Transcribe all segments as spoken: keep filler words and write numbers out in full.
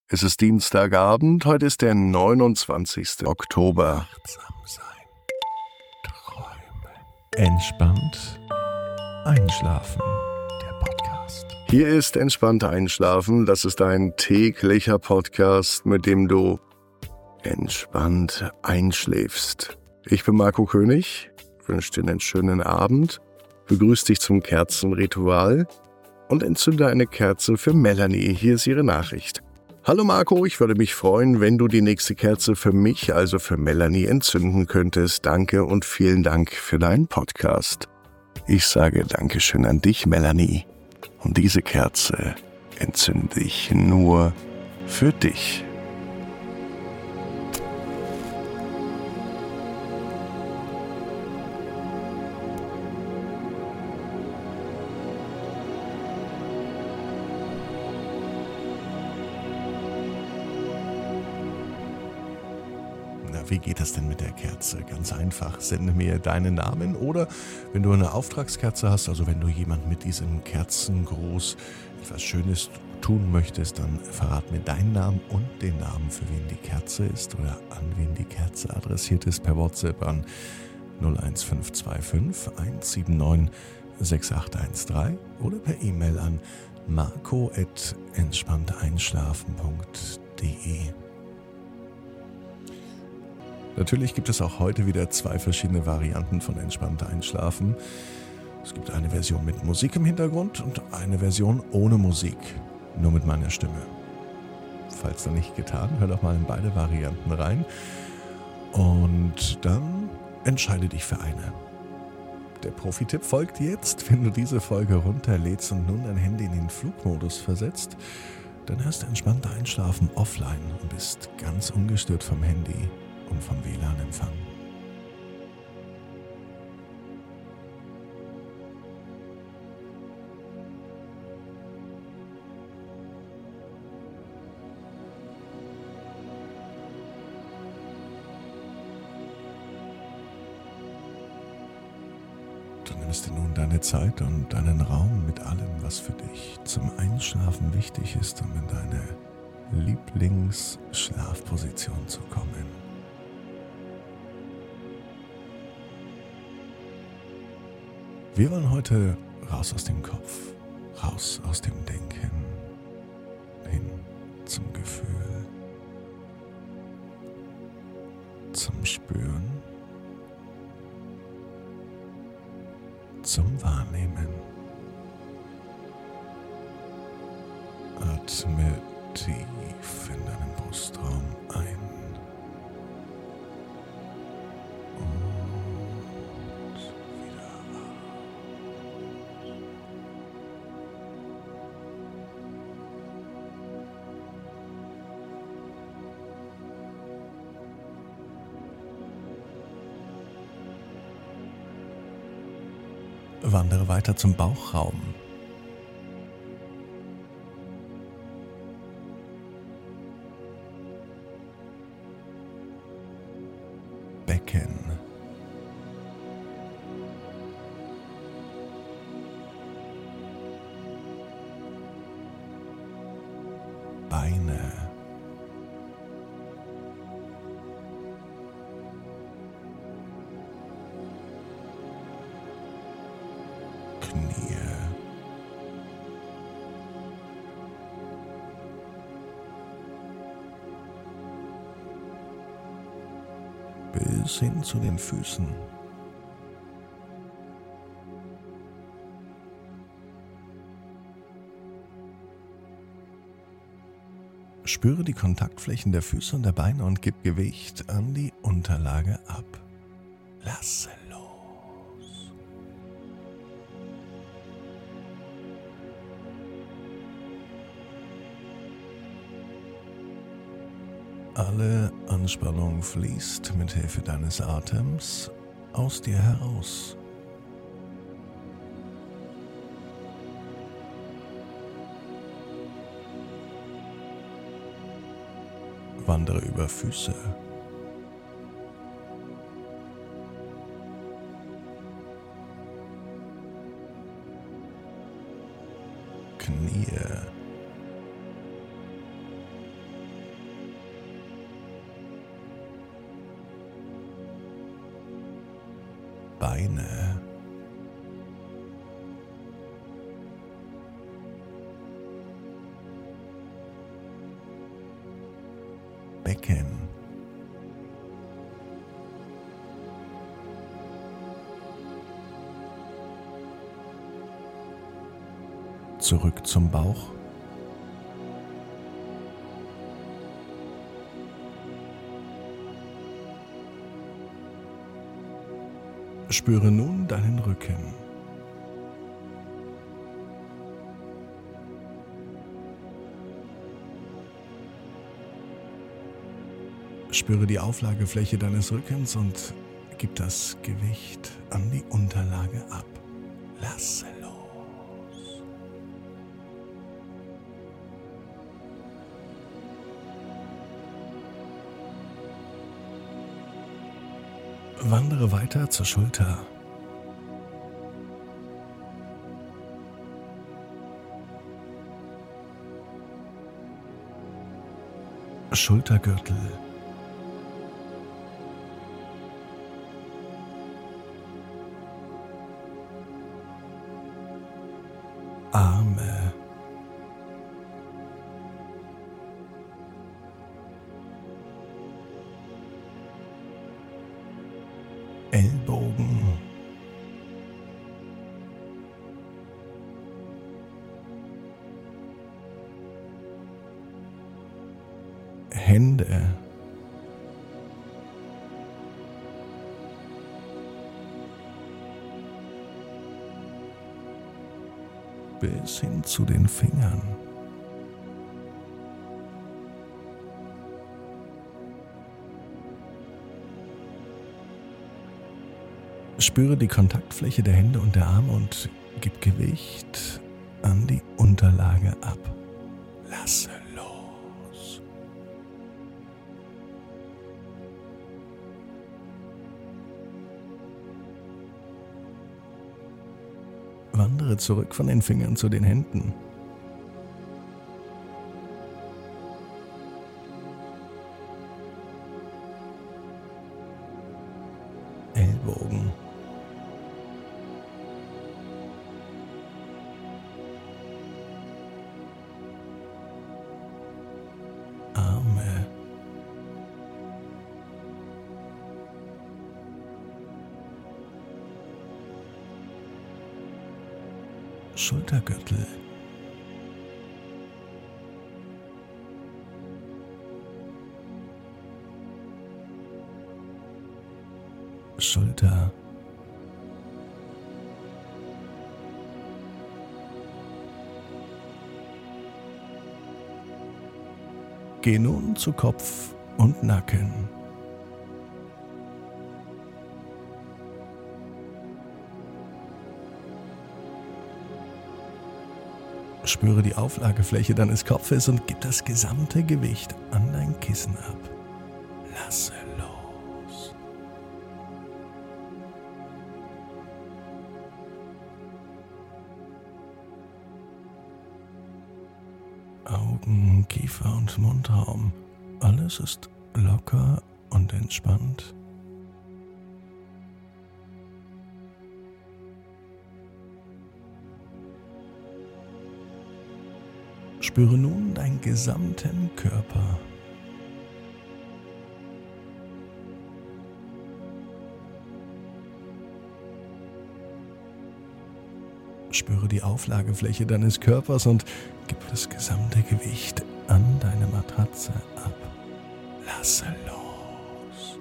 Es ist Dienstagabend, heute ist der neunundzwanzigster Oktober. Achtsam sein, träumen, entspannt einschlafen. Der Podcast. Hier ist Entspannt Einschlafen. Das ist ein täglicher Podcast, mit dem du entspannt einschläfst. Ich bin Marco König, wünsche dir einen schönen Abend, begrüße dich zum Kerzenritual und entzünde eine Kerze für Melanie. Hier ist ihre Nachricht. Hallo Marco, ich würde mich freuen, wenn du die nächste Kerze für mich, also für Melanie, entzünden könntest. Danke und vielen Dank für deinen Podcast. Ich sage Dankeschön an dich, Melanie. Und diese Kerze entzünde ich nur für dich. Wie geht das denn mit der Kerze? Ganz einfach, sende mir deinen Namen oder wenn du eine Auftragskerze hast, also wenn du jemand mit diesem Kerzengruß etwas Schönes tun möchtest, dann verrat mir deinen Namen und den Namen, für wen die Kerze ist oder an wen die Kerze adressiert ist, per WhatsApp an null eins fünf zwei fünf eins sieben neun sechs acht eins drei oder per E-Mail an marco at entspannteinschlafen punkt de. Natürlich gibt es auch heute wieder zwei verschiedene Varianten von Entspannt Einschlafen. Es gibt eine Version mit Musik im Hintergrund und eine Version ohne Musik, nur mit meiner Stimme. Falls noch nicht getan, hör doch mal in beide Varianten rein und dann entscheide dich für eine. Der Profi-Tipp folgt jetzt, wenn du diese Folge runterlädst und nun dein Handy in den Flugmodus versetzt, dann hörst du Entspannt Einschlafen offline und bist ganz ungestört vom Handy und vom W L A N-Empfang. Du nimmst dir nun deine Zeit und deinen Raum mit allem, was für dich zum Einschlafen wichtig ist, um in deine Lieblingsschlafposition zu kommen. Wir wollen heute raus aus dem Kopf, raus aus dem Denken, hin zum Gefühl, zum Spüren, zum Wahrnehmen. Atme tief in deinen Brustraum ein. Wandere weiter zum Bauchraum. Becken. Beine. Knie, bis hin zu den Füßen. Spüre die Kontaktflächen der Füße und der Beine und gib Gewicht an die Unterlage ab. Lasse los. Alle Anspannung fließt mit Hilfe deines Atems aus dir heraus. Wandere über Füße. Knie. Beine. Becken. Zurück zum Bauch. Spüre nun deinen Rücken. Spüre die Auflagefläche deines Rückens und gib das Gewicht an die Unterlage ab. Lasse los. Wandere weiter zur Schulter. Schultergürtel. Arme. Ellbogen. Hände. Bis hin zu den Fingern. Spüre die Kontaktfläche der Hände und der Arme und gib Gewicht an die Unterlage ab. Lasse los. Wandere zurück von den Fingern zu den Händen. Ellbogen. Arme. Schultergürtel. Schulter. Geh nun zu Kopf und Nacken. Spüre die Auflagefläche deines Kopfes und gib das gesamte Gewicht an dein Kissen ab. Lasse los. Augen, Kiefer und Mundraum. Alles ist locker und entspannt. Spüre nun deinen gesamten Körper. Spüre die Auflagefläche deines Körpers und gib das gesamte Gewicht an deine Matratze ab. Lasse los.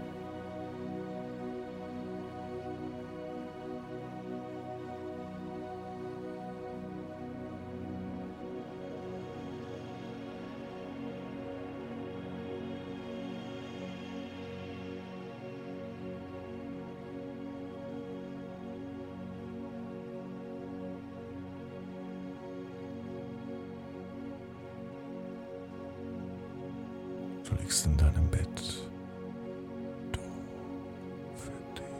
Du liegst in deinem Bett. Du für dich.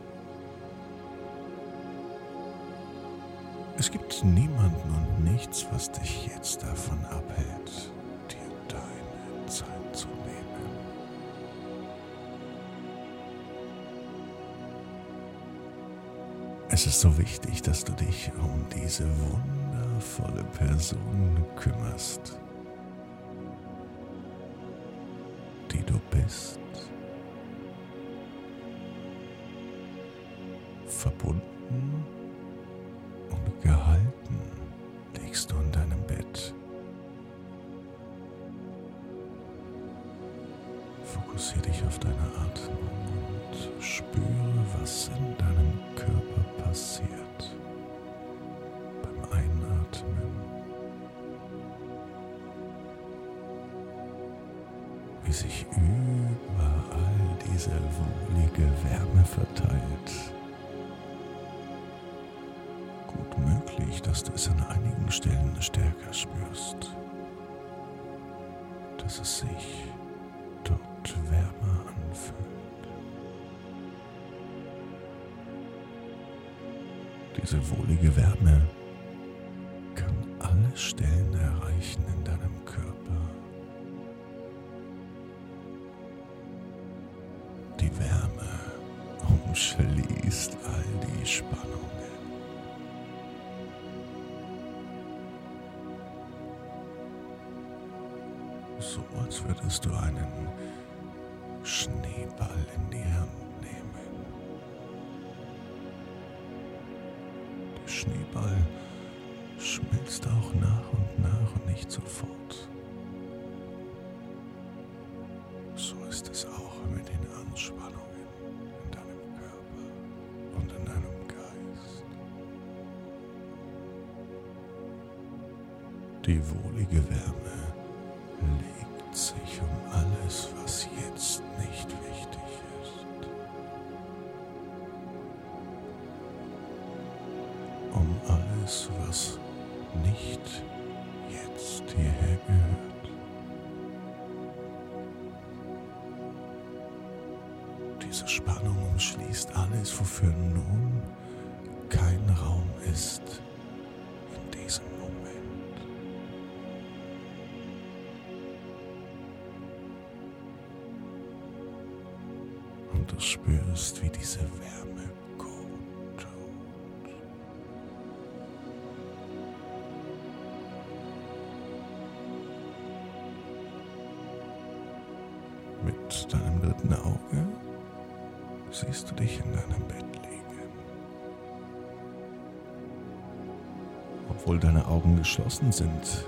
Es gibt niemanden und nichts, was dich jetzt davon abhält, dir deine Zeit zu nehmen. Es ist so wichtig, dass du dich um diese wundervolle Person kümmerst, die du bist. Verbunden und gehalten liegst du in deinem Bett. Fokussiere dich auf deine Atmung und spüre, was in deinem Körper passiert beim Einatmen. Wie sich überall diese wohlige Wärme verteilt. Gut möglich, dass du es an einigen Stellen stärker spürst, dass es sich dort wärmer anfühlt. Diese wohlige Wärme kann alle Stellen erreichen in deinem Körper. Die Wärme umschließt all die Spannungen. So als würdest du einen Schneeball in die Hand nehmen. Der Schneeball schmilzt auch nach und nach und nicht sofort. So ist es auch mit den Anspannungen in deinem Körper und in deinem Geist. Die wohlige Wärme legt sich um alles, was jetzt nicht wichtig ist. Um alles, was nicht jetzt hierher gehört. Diese Spannung umschließt alles, wofür nun kein Raum ist in diesem Moment. Und du spürst, wie diese Wärme gut tut. Mit deinem dritten Auge siehst du dich in deinem Bett liegen. Obwohl deine Augen geschlossen sind,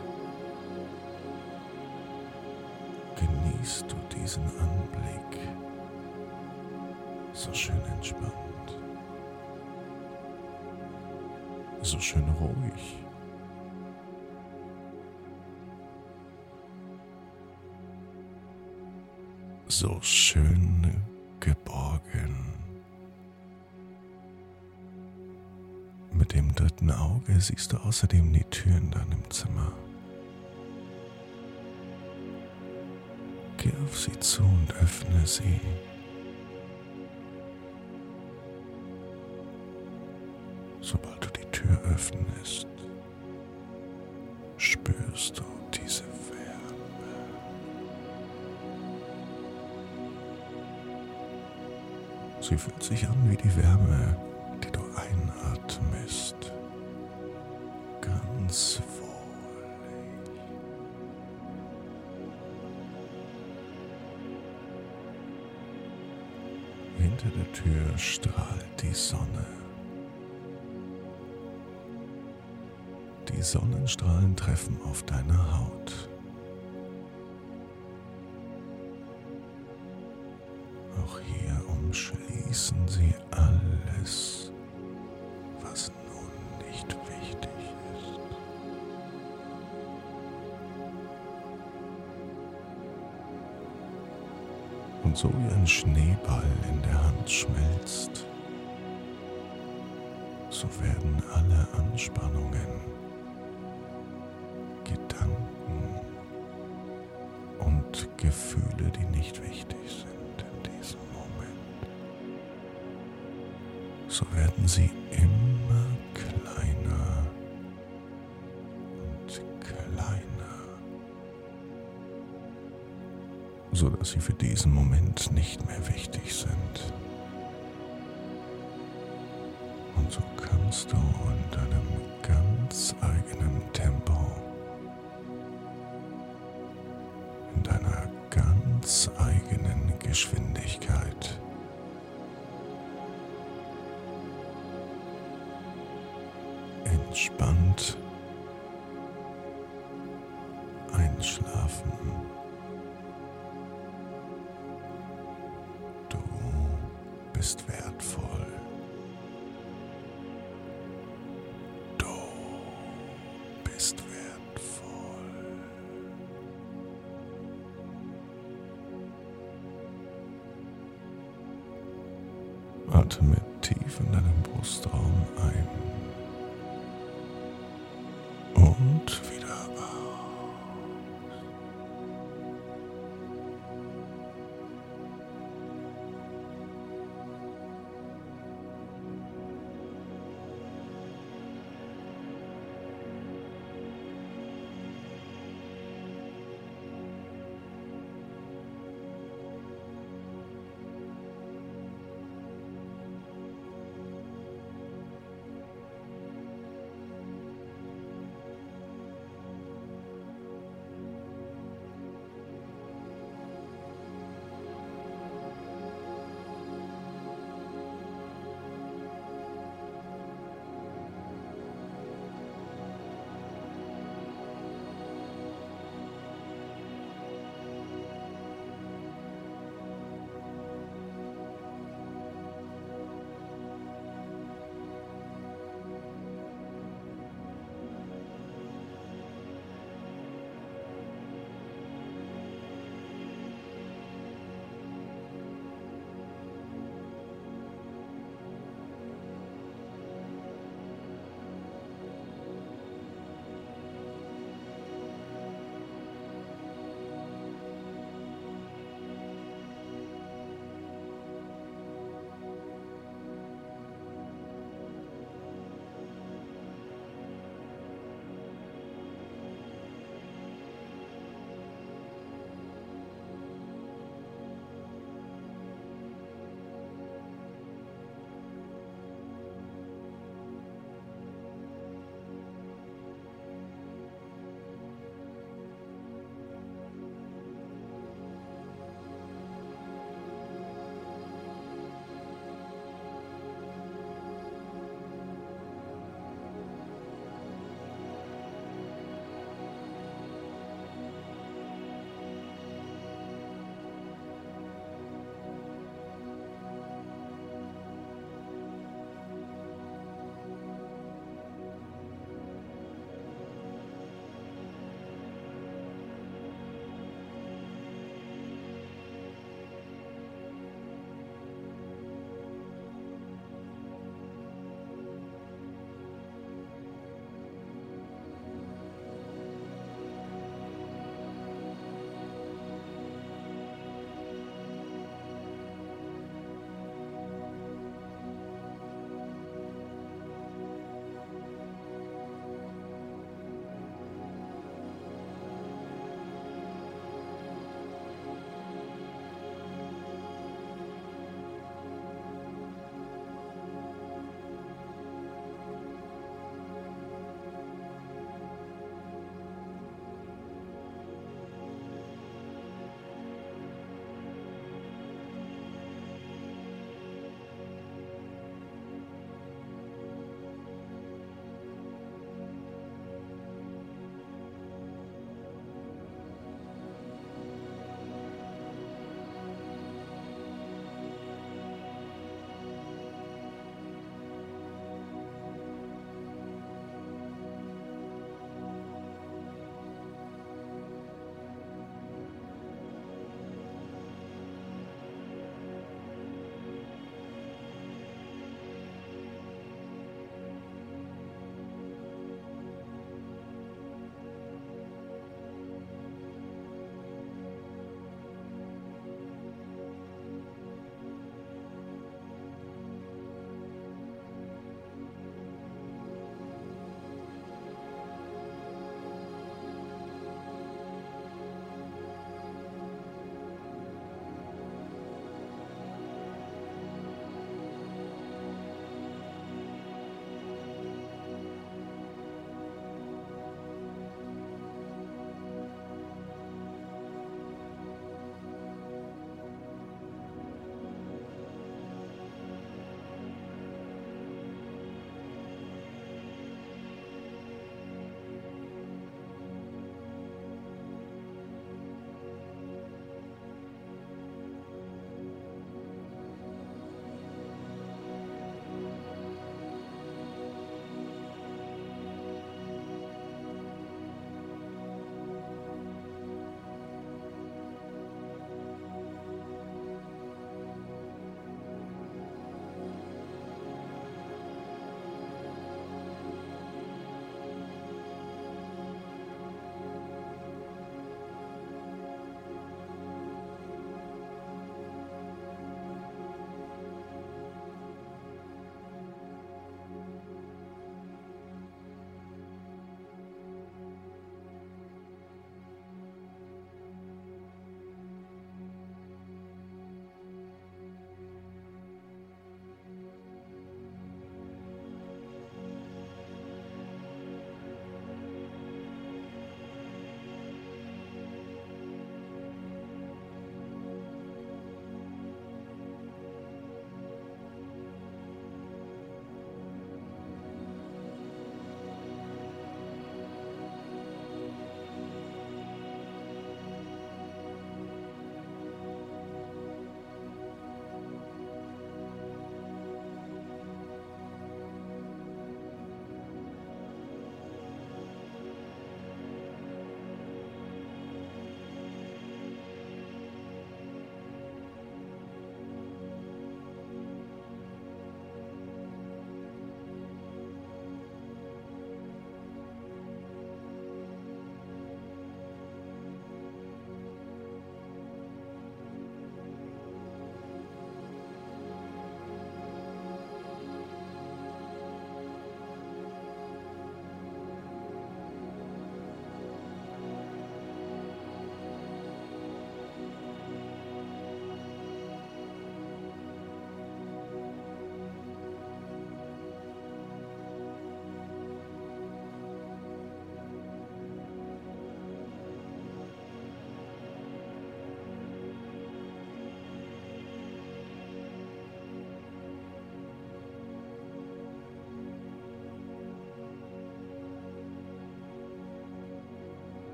genießt du diesen Anblick. So schön entspannt, so schön ruhig. So schön geborgen. Mit dem dritten Auge siehst du außerdem die Tür in deinem Zimmer. Geh auf sie zu und öffne sie. Sobald du die Tür öffnest, spürst du diese Wärme. Sie fühlt sich an wie die Wärme, die du einatmest. Ganz wohlig. Hinter der Tür strahlt die Sonne. Die Sonnenstrahlen treffen auf deine Haut. Auch hier umschließen sie alles, was nun nicht wichtig ist. Und so wie ein Schneeball in der Hand schmilzt, so werden alle Anspannungen, Gedanken und Gefühle, die nicht wichtig sind in diesem Moment, so werden sie immer kleiner und kleiner, so dass sie für diesen Moment nicht mehr wichtig sind. Und so kannst du in deinem ganz eigenen Tempo, in deiner ganz eigenen Geschwindigkeit entspannt einschlafen. Du bist wertvoll. Du bist wertvoll. Atme tief in deinen Brustraum ein und